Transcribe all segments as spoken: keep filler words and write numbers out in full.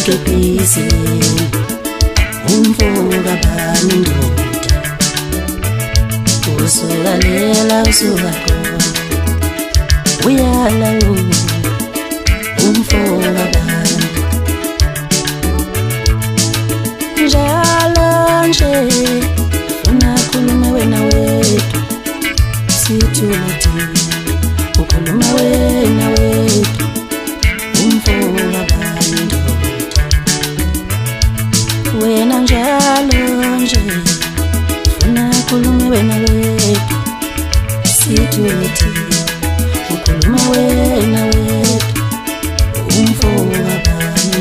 Ikepisi umfoka bani ndoda usukalela usuka khona uyala umfoka bani njalo nje ufuna khuluma wena wethu sithuthi ukhuluma wena wethu umfoka bani wena njalo nje ufuna khuluma wena wethu sithuthi ukhuluma wena wethu umfoka bani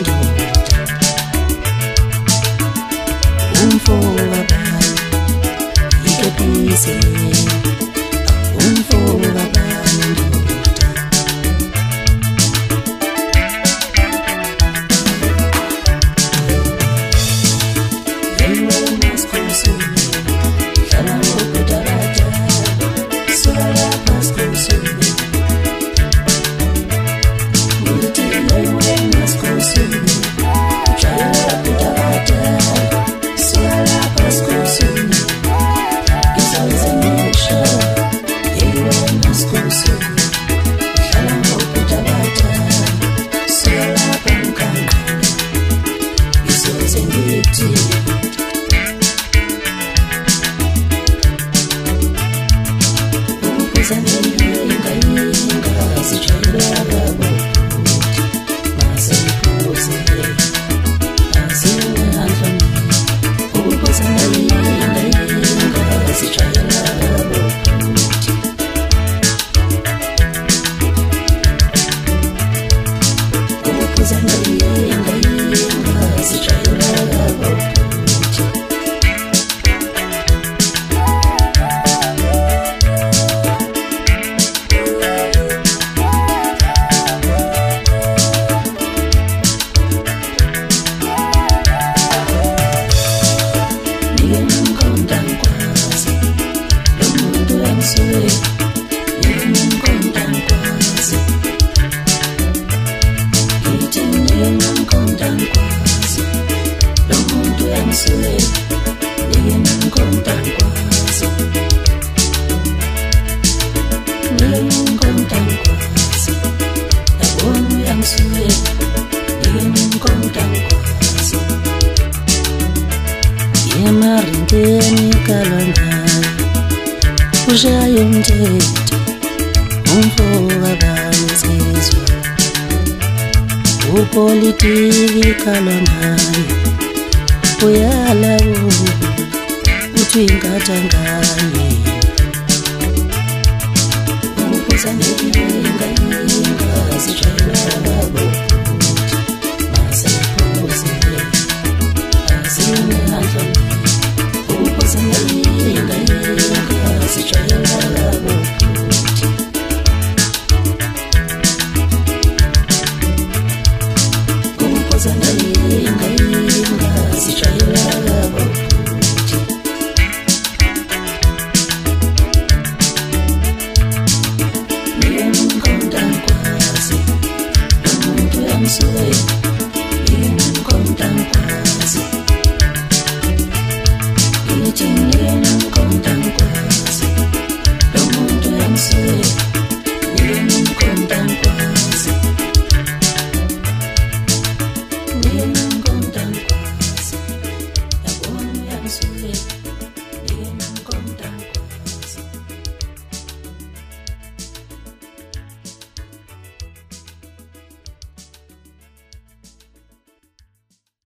umfoka bani ikepisi umfoka bani Yamarinteni kalonga ushayomthetho umfoka bani sizwa upolitiki kalonga uyala uthi ingathangani